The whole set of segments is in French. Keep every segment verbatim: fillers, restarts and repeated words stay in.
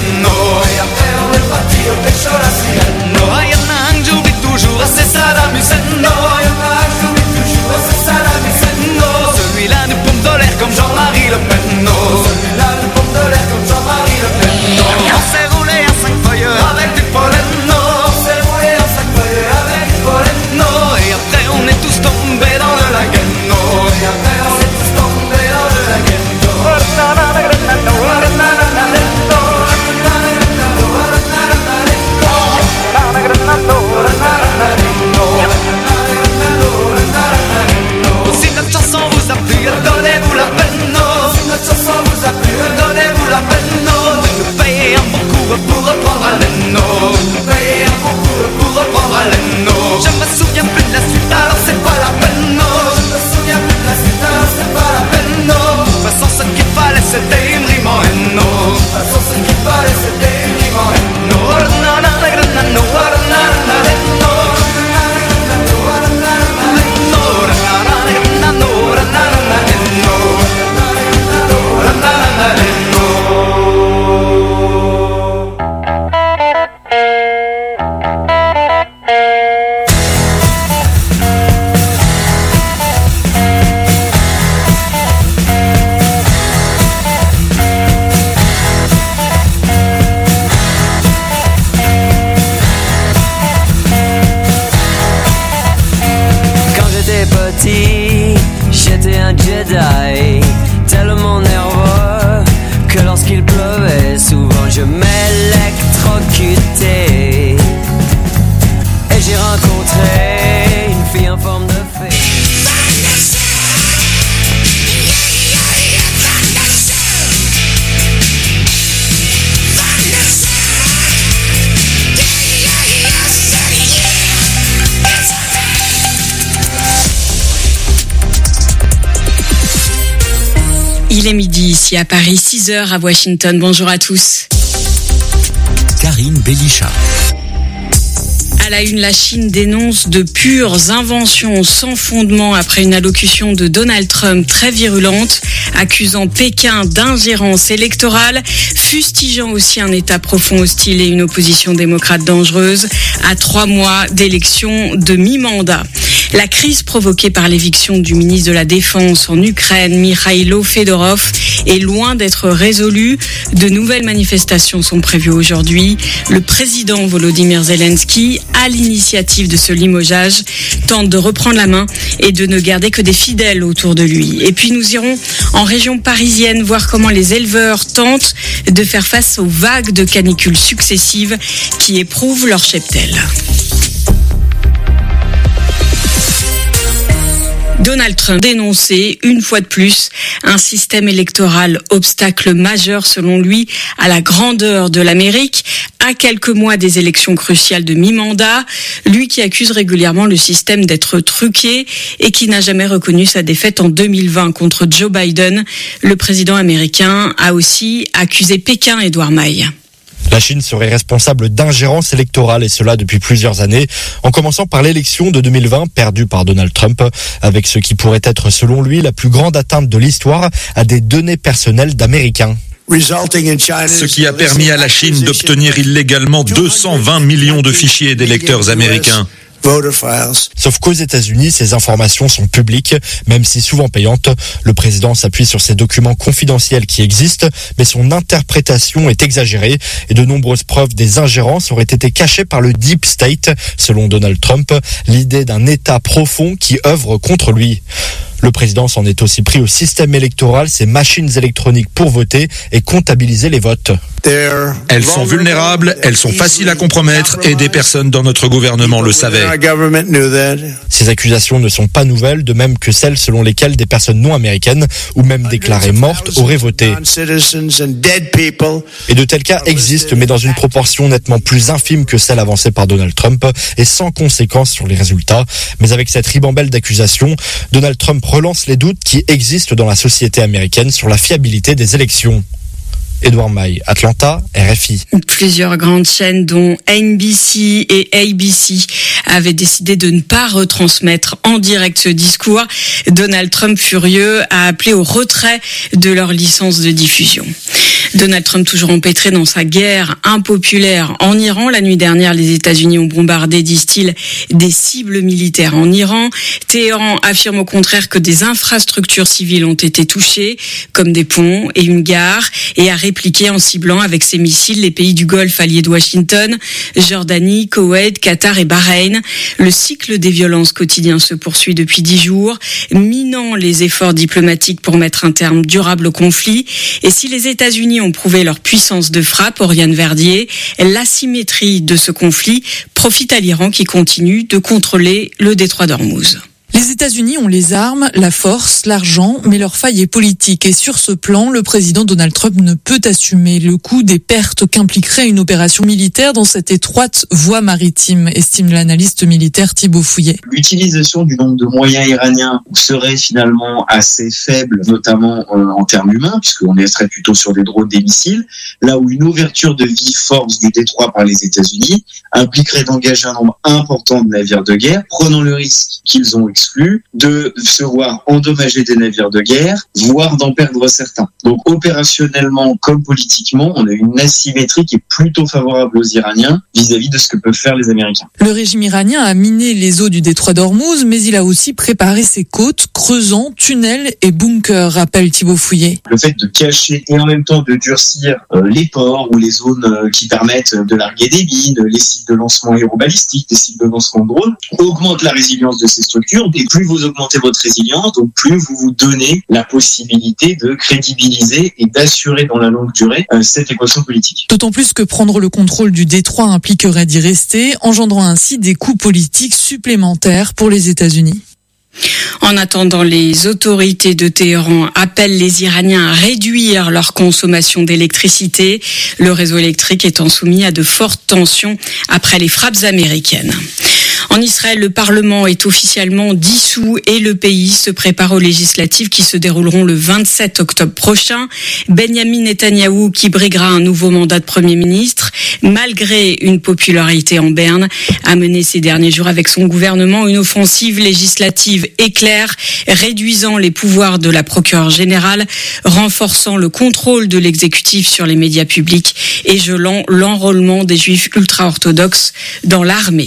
penno. Et après on est parti au pécho la sirène. Oh, y'en a un que j'oublie toujours, c'est ça la musette. No, y'en a un que j'oublie toujours, c'est ça la musette. No, celui-là nous pompe de l'air comme Jean-Marie Le Pen. No, celui-là nous pompe de l'air comme Jean-Marie Le Pen. No, on s'est roulé à cinq feuilles avec du pollen. No, on s'est roulé à cinq feuilles avec du pollen. No, et après on est tous tombés dans le laguet. No, et après on est tous tombés dans le laguet. Si notre chanson vous a plu, donnez-vous la peine. Si notre chanson vous a plu, donnez-vous la peine de nous payer un bon coup pour reprendre haleine. De nous payer un bon coup pour reprendre haleine. Je me souviens plus de la suite, alors c'est pas la peine. Je me souviens plus de la suite, alors c'est pas la peine. De toute façon ce qu'il fallait c'était une rime en haine. De toute façon ce qu'il fallait c'était une rime en haine. J'étais un Jedi, tellement nerveux que lorsqu'il pleuvait, souvent je m'électrocutais. Et j'ai rencontré une fille en forme de fée. Il est midi ici à Paris, six heures à Washington. Bonjour à tous. Karine Bélicha. À la une, la Chine dénonce de pures inventions sans fondement après une allocution de Donald Trump très virulente, accusant Pékin d'ingérence électorale, fustigeant aussi un État profond hostile et une opposition démocrate dangereuse à trois mois d'élection de mi-mandat. La crise provoquée par l'éviction du ministre de la Défense en Ukraine, Mikhailo Fedorov, est loin d'être résolue. De nouvelles manifestations sont prévues aujourd'hui. Le président Volodymyr Zelensky, à l'initiative de ce limogeage, tente de reprendre la main et de ne garder que des fidèles autour de lui. Et puis nous irons en région parisienne voir comment les éleveurs tentent de faire face aux vagues de canicules successives qui éprouvent leur cheptel. Donald Trump dénonçait une fois de plus un système électoral obstacle majeur selon lui à la grandeur de l'Amérique. À quelques mois des élections cruciales de mi-mandat, lui qui accuse régulièrement le système d'être truqué et qui n'a jamais reconnu sa défaite en deux mille vingt contre Joe Biden, le président américain a aussi accusé Pékin, Édouard Maille. La Chine serait responsable d'ingérence électorale et cela depuis plusieurs années, en commençant par l'élection de deux mille vingt perdue par Donald Trump, avec ce qui pourrait être selon lui la plus grande atteinte de l'histoire à des données personnelles d'Américains. Ce qui a permis à la Chine d'obtenir illégalement deux cent vingt millions de fichiers d'électeurs américains. Sauf qu'aux États-Unis, ces informations sont publiques, même si souvent payantes. Le président s'appuie sur ces documents confidentiels qui existent, mais son interprétation est exagérée et de nombreuses preuves des ingérences auraient été cachées par le Deep State, selon Donald Trump, l'idée d'un État profond qui œuvre contre lui. Le président s'en est aussi pris au système électoral, ces machines électroniques pour voter et comptabiliser les votes. Elles sont vulnérables, elles sont faciles à compromettre et des personnes dans notre gouvernement le savaient. Ces accusations ne sont pas nouvelles, de même que celles selon lesquelles des personnes non américaines ou même déclarées mortes auraient voté. Et de tels cas existent, mais dans une proportion nettement plus infime que celle avancée par Donald Trump et sans conséquence sur les résultats. Mais avec cette ribambelle d'accusations, Donald Trump relance les doutes qui existent dans la société américaine sur la fiabilité des élections. Edouard Maille, Atlanta, R F I. Plusieurs grandes chaînes dont N B C et A B C avaient décidé de ne pas retransmettre en direct ce discours. Donald Trump, furieux, a appelé au retrait de leur licence de diffusion. Donald Trump toujours empêtré dans sa guerre impopulaire en Iran. La nuit dernière, les États-Unis ont bombardé, disent-ils, des cibles militaires en Iran. Téhéran affirme au contraire que des infrastructures civiles ont été touchées, comme des ponts et une gare, et a répliqué en ciblant avec ses missiles les pays du Golfe alliés de Washington, Jordanie, Koweït, Qatar et Bahreïn. Le cycle des violences quotidiens se poursuit depuis dix jours, minant les efforts diplomatiques pour mettre un terme durable au conflit. Et si les États-Unis ont prouvé leur puissance de frappe, Oriane Verdier, l'asymétrie de ce conflit profite à l'Iran qui continue de contrôler le détroit d'Ormuz. Les États-Unis ont les armes, la force, l'argent, mais leur faille est politique. Et sur ce plan, le président Donald Trump ne peut assumer le coût des pertes qu'impliquerait une opération militaire dans cette étroite voie maritime, estime l'analyste militaire Thibaut Fouillet. L'utilisation du nombre de moyens iraniens serait finalement assez faible, notamment euh, en termes humains, puisqu'on serait plutôt sur des drones, des missiles, là où une ouverture de vive force du détroit par les États-Unis impliquerait d'engager un nombre important de navires de guerre, prenant le risque qu'ils ont exclu de se voir endommager des navires de guerre, voire d'en perdre certains. Donc opérationnellement comme politiquement, on a une asymétrie qui est plutôt favorable aux Iraniens vis-à-vis de ce que peuvent faire les Américains. Le régime iranien a miné les eaux du détroit d'Ormuz, mais il a aussi préparé ses côtes, creusant tunnels et bunkers, rappelle Thibaut Fouillet. Le fait de cacher et en même temps de durcir euh, les ports ou les zones euh, qui permettent de larguer des mines, les sites de lancement aérobalistique, les sites de lancement de drones, augmente la résilience de ces structures. Et plus vous augmentez votre résilience, donc plus vous vous donnez la possibilité de crédibiliser et d'assurer dans la longue durée euh, cette équation politique. D'autant plus que prendre le contrôle du détroit impliquerait d'y rester, engendrant ainsi des coûts politiques supplémentaires pour les États-Unis. En attendant, les autorités de Téhéran appellent les Iraniens à réduire leur consommation d'électricité, le réseau électrique étant soumis à de fortes tensions après les frappes américaines. En Israël, le Parlement est officiellement dissous et le pays se prépare aux législatives qui se dérouleront le vingt-sept octobre prochain. Benyamin Netanyahou, qui briguera un nouveau mandat de Premier ministre, malgré une popularité en berne, a mené ces derniers jours avec son gouvernement une offensive législative éclair, réduisant les pouvoirs de la procureure générale, renforçant le contrôle de l'exécutif sur les médias publics et gelant l'enrôlement des juifs ultra-orthodoxes dans l'armée.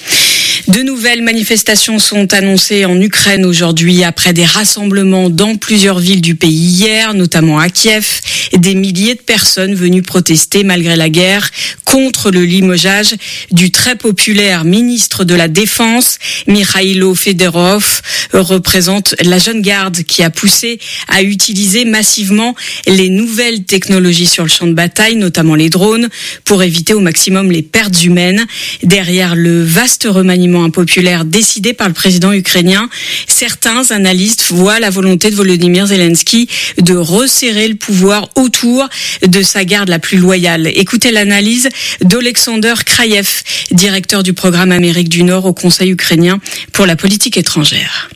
De nouvelles manifestations sont annoncées en Ukraine aujourd'hui après des rassemblements dans plusieurs villes du pays hier, notamment à Kiev. Des milliers de personnes venues protester malgré la guerre contre le limogeage du très populaire ministre de la Défense, Mikhailo Fedorov, représente la jeune garde qui a poussé à utiliser massivement les nouvelles technologies sur le champ de bataille, notamment les drones, pour éviter au maximum les pertes humaines. Derrière le vaste remaniement impopulaire décidé par le président ukrainien, certains analystes voient la volonté de Volodymyr Zelensky de resserrer le pouvoir autour de sa garde la plus loyale. Écoutez l'analyse d'Olexander Kraïev, directeur du programme Amérique du Nord au Conseil ukrainien pour la politique étrangère.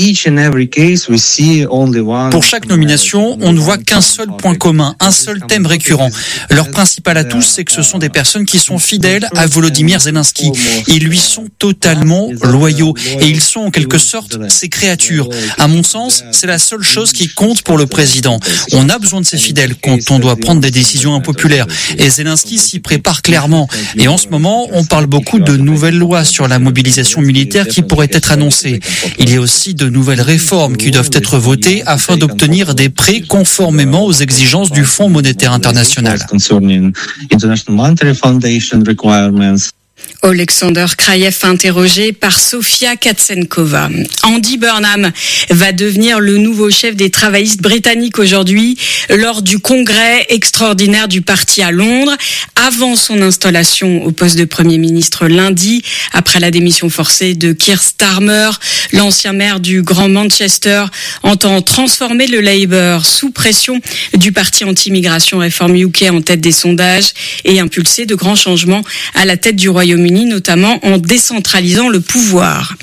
Pour chaque nomination, on ne voit qu'un seul point commun, un seul thème récurrent. Leur principal atout, c'est que ce sont des personnes qui sont fidèles à Volodymyr Zelensky. Ils lui sont totalement loyaux et ils sont en quelque sorte ses créatures. À mon sens, c'est la seule chose qui compte pour le président. On a besoin de ses fidèles quand on doit prendre des décisions impopulaires et Zelensky s'y prépare clairement. Et en ce moment, on parle beaucoup de nouvelles lois sur la mobilisation militaire qui pourraient être annoncées. Il y a aussi de nouvelles réformes qui doivent être votées afin d'obtenir des prêts conformément aux exigences du Fonds monétaire international. Olexander Kraïev interrogé par Sofia Katsenkova. Andy Burnham va devenir le nouveau chef des travaillistes britanniques aujourd'hui lors du congrès extraordinaire du parti à Londres, avant son installation au poste de Premier ministre lundi, après la démission forcée de Keir Starmer. L'ancien maire du Grand Manchester entend transformer le Labour sous pression du parti anti-immigration Reform U K en tête des sondages et impulser de grands changements à la tête du Royaume-Uni, notamment en décentralisant le pouvoir.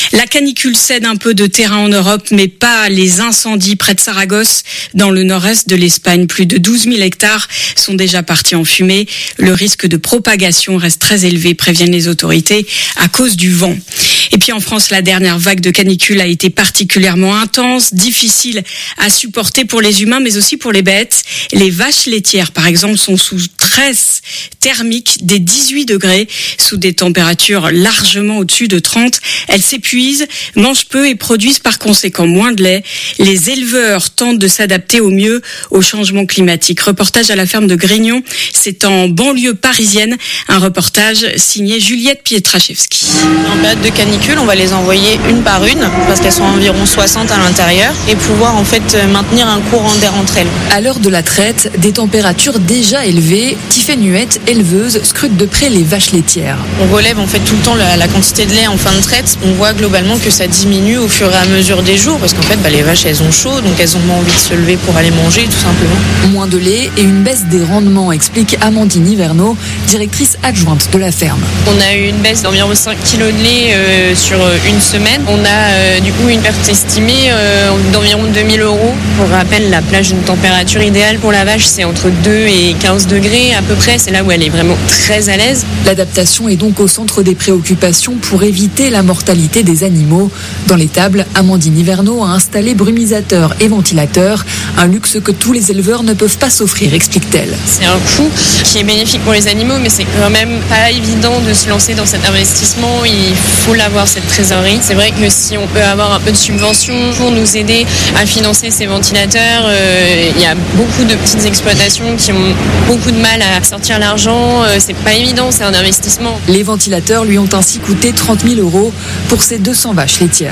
La canicule cède un peu de terrain en Europe, mais pas les incendies près de Saragosse, dans le nord-est de l'Espagne. Plus de douze mille hectares sont déjà partis en fumée. Le risque de propagation reste très élevé, préviennent les autorités, à cause du vent. Et puis en France, la dernière vague de canicule a été particulièrement intense, difficile à supporter pour les humains, mais aussi pour les bêtes. Les vaches laitières, par exemple, sont sous stress thermique des dix-huit degrés, sous des températures largement au-dessus de trente. Elles s'épuisent, mangent peu et produisent par conséquent moins de lait. Les éleveurs tentent de s'adapter au mieux au changement climatique. Reportage à la ferme de Grignon, c'est en banlieue parisienne. Un reportage signé Juliette Pietraszewski. En période de canicule, on va les envoyer une par une, parce qu'elles sont environ soixante à l'intérieur, et pouvoir en fait maintenir un courant d'air entre elles. À l'heure de la traite, des températures déjà élevées, Tiffaine Huette, éleveuse, scrute de près les vaches laitières. On relève en fait tout le temps la, la quantité de lait en fin de traite. On voit globalement que ça diminue au fur et à mesure des jours, parce qu'en fait bah, les vaches elles ont chaud, donc elles ont moins envie de se lever pour aller manger tout simplement. Moins de lait et une baisse des rendements, explique Amandine Hiverneau, directrice adjointe de la ferme. On a eu une baisse d'environ cinq kilos de lait euh, sur une semaine. On a euh, du coup une perte estimée euh, d'environ deux mille euros. Pour rappel, la plage d'une température idéale pour la vache, c'est entre deux et quinze degrés à peu près. C'est là où elle est vraiment très à l'aise. L'adaptation est donc au centre des préoccupations pour éviter la mortalité des animaux. Dans l'étable, Amandine Hiverneau a installé brumisateurs et ventilateurs, un luxe que tous les éleveurs ne peuvent pas s'offrir, explique-t-elle. C'est un coût qui est bénéfique pour les animaux, mais c'est quand même pas évident de se lancer dans cet investissement. Il faut l'avoir, cette trésorerie. C'est vrai que si on peut avoir un peu de subvention pour nous aider à financer ces ventilateurs, euh, il y a beaucoup de petites exploitations qui ont beaucoup de mal à sortir l'argent. Euh, c'est pas évident, c'est un investissement. Les ventilateurs lui ont ainsi coûté trente mille euros pour ses deux cents vaches laitières.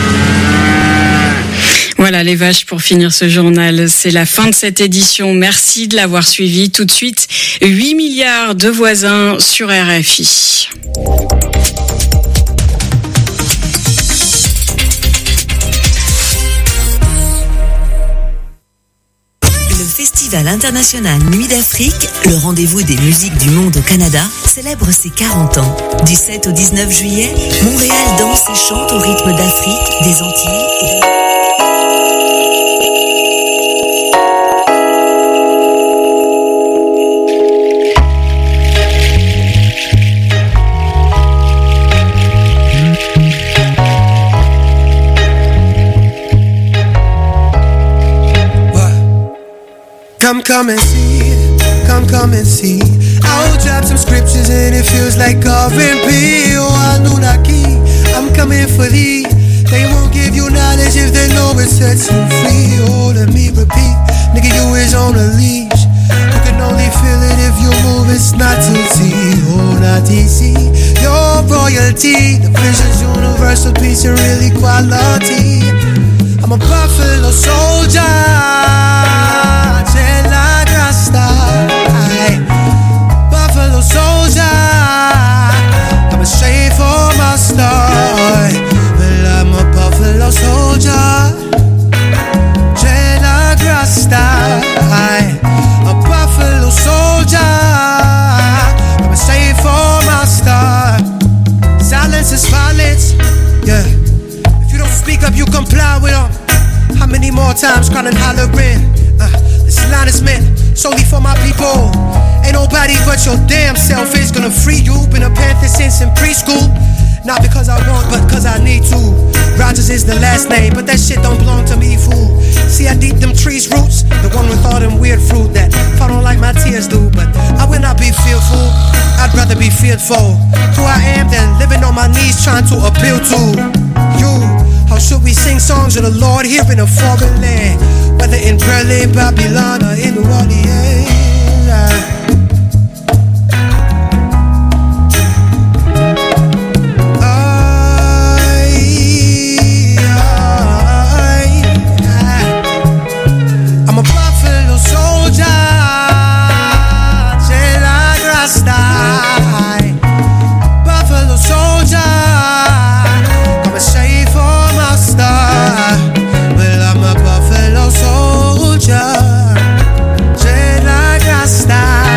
Voilà les vaches pour finir ce journal. C'est la fin de cette édition. Merci de l'avoir suivi. Tout de suite, huit milliards de voisins sur R F I. Le Festival international Nuit d'Afrique, le rendez-vous des musiques du monde au Canada, célèbre ses quarante ans. Du sept au dix-neuf juillet, Montréal danse et chante au rythme d'Afrique, des Antilles et de... Come, come and see, come, come and see. I'll drop some scriptures and it feels like R and B. Oh, Anunnaki, I'm coming for thee. They won't give you knowledge if they know it sets you free. Oh, let me repeat, nigga, you is on a leash. You can only feel it if you move, it's not easy. Oh, not easy. Your royalty, the vision's universal peace and really quality. I'm a buffalo soldier. Buffalo soldier, I'm straight for my star. Well, I'm a buffalo soldier, Jella Grasta. A buffalo soldier, I'm straight for my star. Silence is violence, yeah. If you don't speak up, you comply with them. How many more times crying, hollering? Uh, this line is meant solely for my people. Ain't nobody but your damn self is gonna free you. Been a Panther since in preschool. Not because I want, but cause I need to. Rogers is the last name, but that shit don't belong to me, fool. See how deep them trees roots? The one with all them weird fruit that fall on like my tears do. But I will not be fearful, I'd rather be fearful. Who I am than living on my knees trying to appeal to you. How should we sing songs of the Lord here in a foreign land? Whether in Berlin, Babylon, or in New Orleans. I'm a buffalo soldier, Jella Grasta. Buffalo soldier, I'm a shade for my star. Well, I'm a buffalo soldier, Jella Grasta.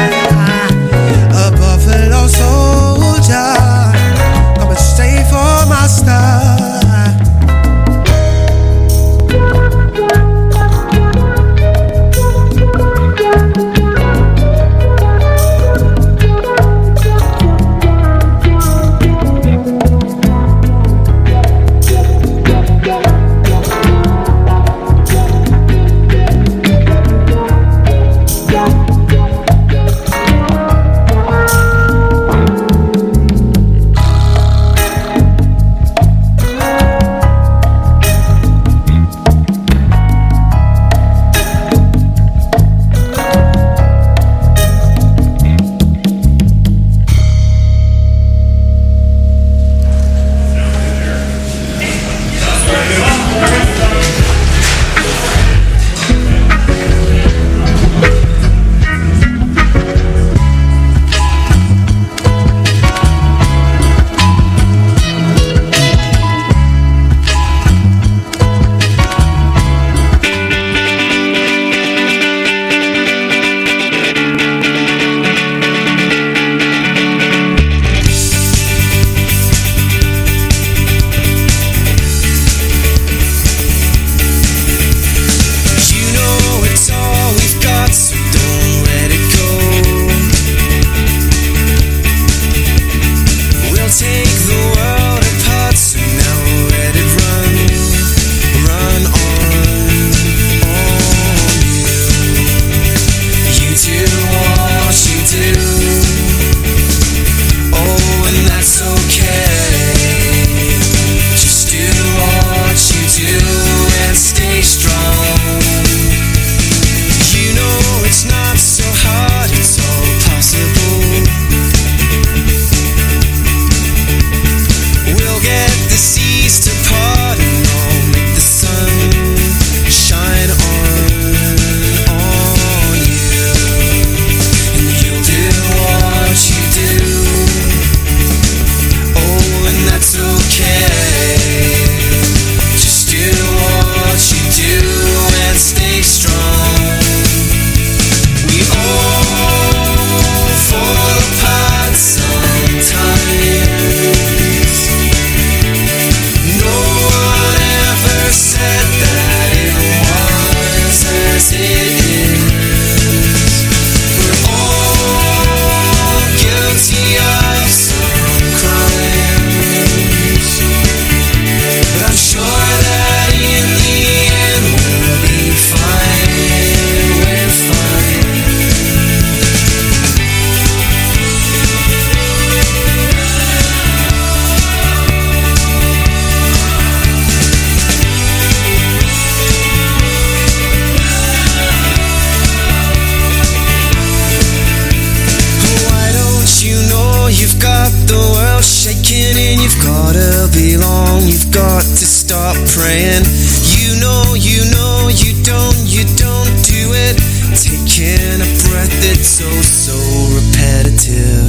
beginning, you've gotta belong. You've got to stop praying. You know, you know, you don't, you don't do it. Taking a breath that's so, so repetitive.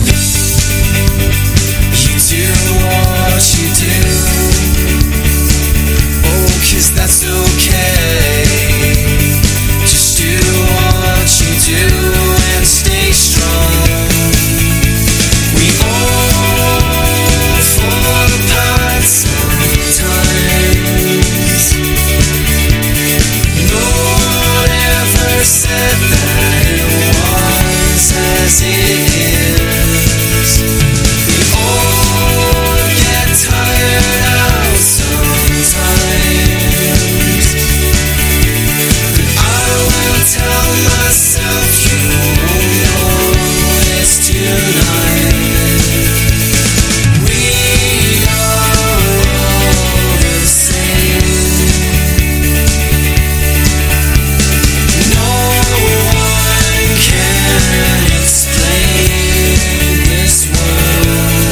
You do what you do. Oh, 'cause that's okay. Just do what you do and stay strong. We all fall apart sometimes. No one ever said that it was as it is. We all get tired out sometimes. But I will tell myself you won't notice tonight. We are all the same. No one can explain this world.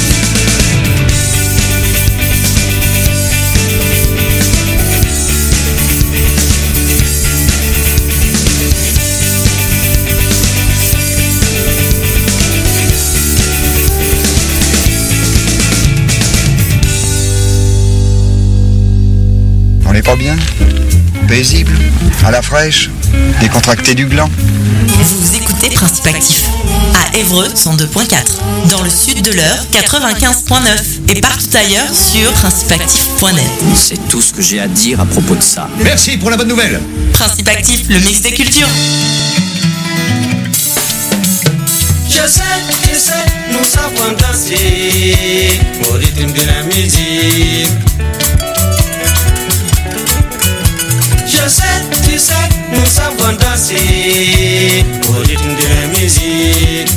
On n'est pas bien? Paisible? À la fraîche? Décontracté du gland? Vous écoutez Principe Actif à Évreux cent deux point quatre, dans le sud de l'Eure quatre-vingt-quinze point neuf et partout ailleurs sur principe actif point net. C'est tout ce que j'ai à dire à propos de ça. Merci pour la bonne nouvelle. Principe Actif, le mix des cultures. Je sais, tu sais, nous savons danser au rythme de la musique. Je sais, tu sais, nous savons danser au rythme de la musique.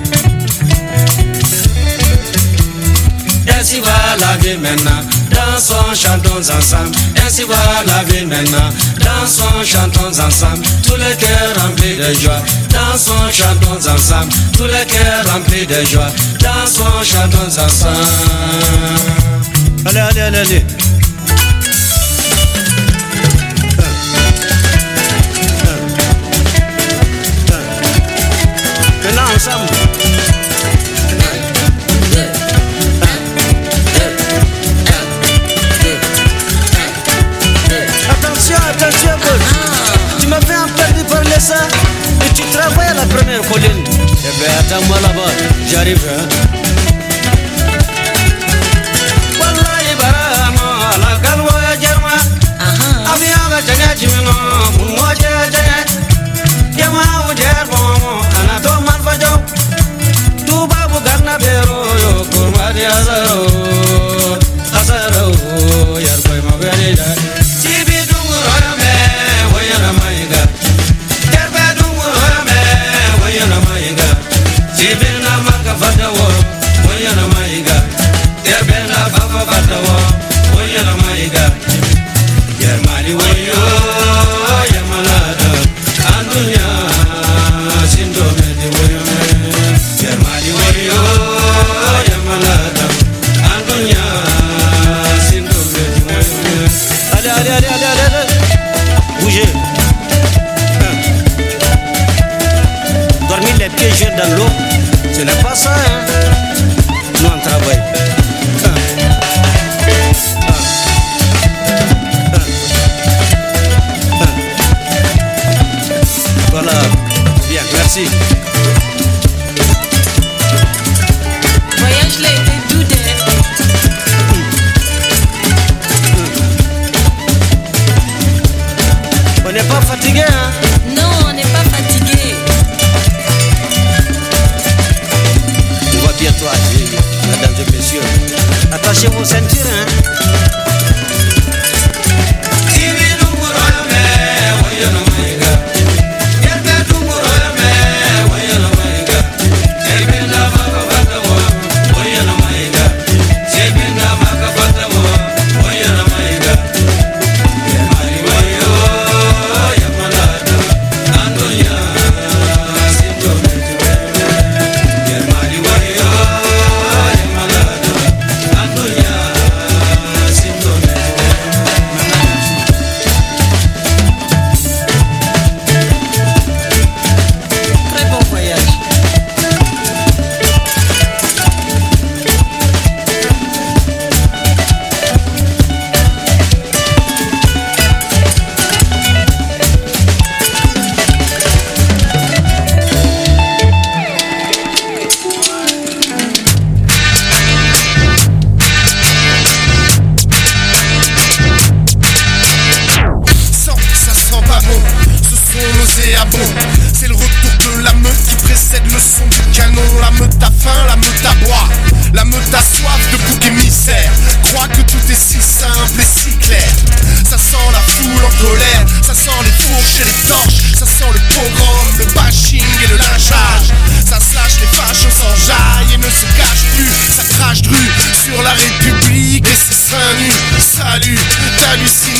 Ainsi va la vie maintenant, dansons, chantons ensemble. Ainsi va la vie maintenant, dansons, chantons ensemble. Tous les cœurs remplis de joie, dansons, chantons ensemble. Tous les cœurs remplis de joie, dansons, chantons ensemble. Allez, allez, allez, allez. Maintenant ensemble. Attention, attention, Paul. Tu m'as fait un peu de parler ça et tu travailles à la première colline. Eh bien, attends-moi là-bas, j'arrive. Hein. Wallahi barama la galwa jarma. Abiyaga janya jimino munwa jaya. Yama ujerbo anato manfajo. Tu babu garna bero yo kurmadi azaro. Azaro yarboy maberida. Tibi dunguro me wayana maiga. Kerbe dunguro me wayana maiga. Tibi na maka fadawo wayana maiga. Kerbe na baba fadawo wayana maiga. Yermani wayo yamalada andunya sindo medi wayo. Yermani wayo yamalada andunya sindo medi wayo. Allez, allez, allez, allez, allez, allez. Bougez. Hein. Dormir les pieds jeunes dans l'eau, ce n'est pas ça, hein. Nous on travaille. Hein. Hein. Hein. Voilà. Bien, merci. Voyage l'été doudé. On n'est pas fatigué, hein? Non, on n'est pas fatigué. On va bientôt arriver, mesdames et messieurs. Attachez vos ceintures, hein?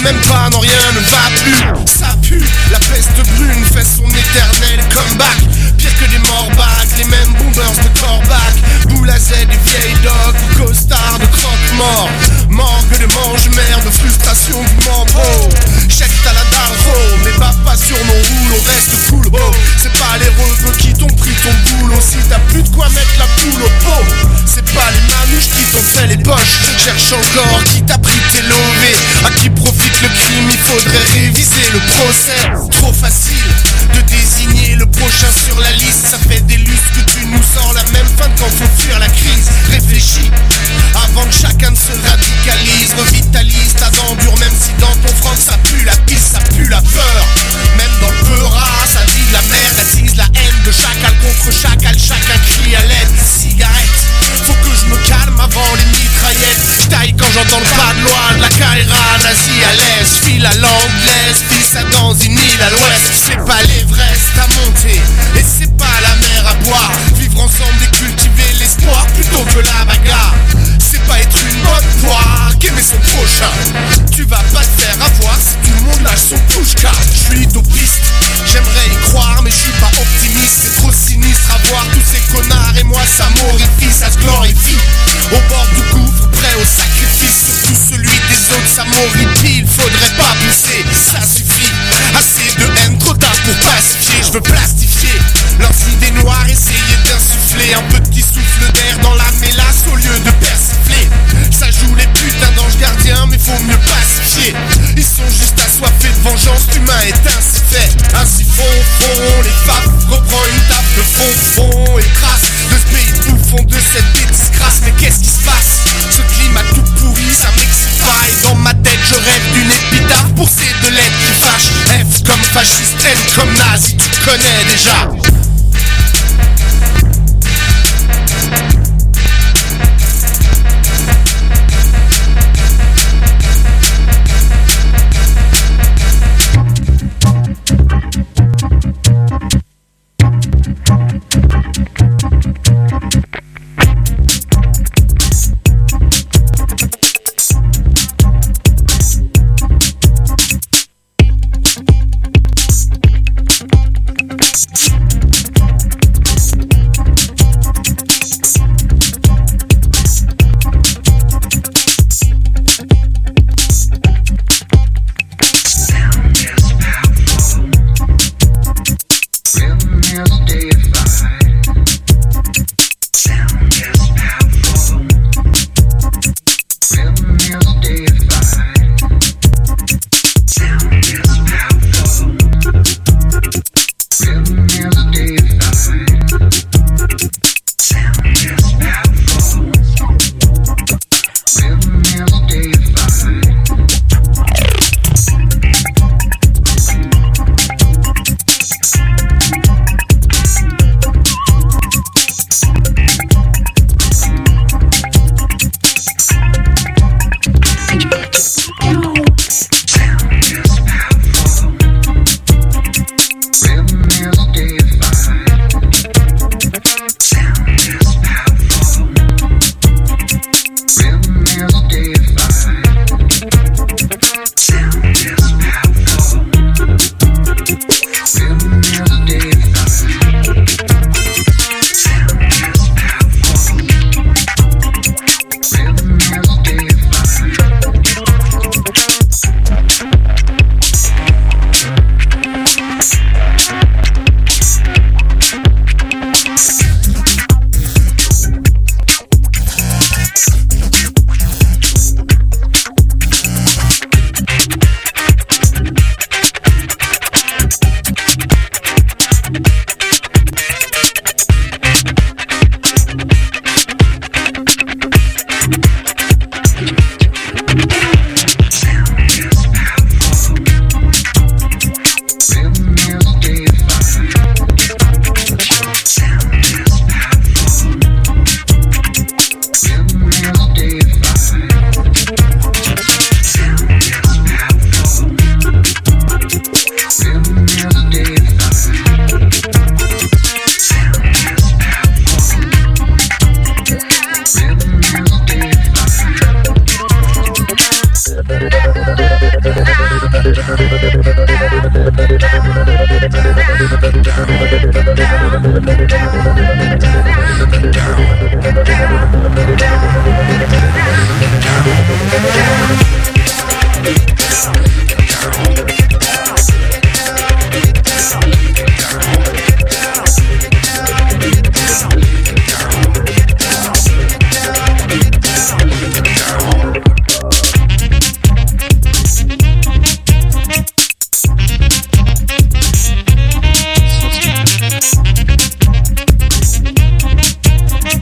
même pas, non rien ne va plus. Ça pue, la peste brune fait son éternel comeback. Pire que des morbacs, les mêmes boomers de Corbac. Boule à Z, des vieilles dogs, costards de croque-mort. Morgue de mange-merde, frustration du membre. Chèque t'as la dalle, oh, mais va pas sur mon rouleau, reste cool, oh. C'est pas les rebeux qui t'ont pris ton boulot. Si t'as plus de quoi mettre la poule au pot, c'est pas les manouches qui t'ont fait les poches. Cherche encore qui t'a pris tes lovés. À qui profite le crime, il faudrait réviser le procès. Trop facile de désigner le prochain sur la liste. Ça fait des lustres que tu nous sors la même fin quand faut fuir la crise. Réfléchis avant que chacun ne se radicalise. Revitalise ta dent dure, même si dans ton franc ça pue la pisse, ça pue la peur. Même dans le peura, ça dit de la merde, attise la haine de chacal contre chacal, chacun crie à l'aide. Cigarette, faut que je me calme avant les mitraillettes. J'taille quand j'entends le pas de loi de la carrière nazie à l'aise. File à l'anglaise, fils à dans une île à l'ouest. C'est pas l'Everest à monter, et c'est pas la mer à boire. Vivre ensemble et cultiver l'espoir plutôt que la bagarre. C'est pas être une bonne poire qu'aimer son prochain. Tu vas pas te faire avoir si tout le monde lâche son pushka. Je suis utopiste, j'aimerais y croire mais je suis pas optimiste. C'est trop sinistre à voir tous ces connards et moi ça m'horrifie, ça se glorifie. Au bord du gouffre, prêt au sacrifice. Surtout celui des autres, ça m'horripile. Il faudrait pas pousser, ça suffit. Assez de haine, trop tard pour pacifier. Je veux plastifier leurs idées noires, essayer d'insuffler un petit souffle d'air dans la mélasse au lieu de persifler. Ça joue les putains d'anges gardiens, mais faut mieux pacifier. Ils sont juste assoiffés de vengeance, l'humain est ainsi fait. Ainsi font, font les fables, reprend une table de fond, fond et trace de ce pays bouffon, de cette bêtise crasse. Mais qu'est-ce qui se passe? Ce climat tout pourri, ça m'excite pas. Et dans ma tête, je rêve d'une épitaphe pour ces deux lettres qui fâchent. F comme fasciste, N comme nazi, tu connais déjà.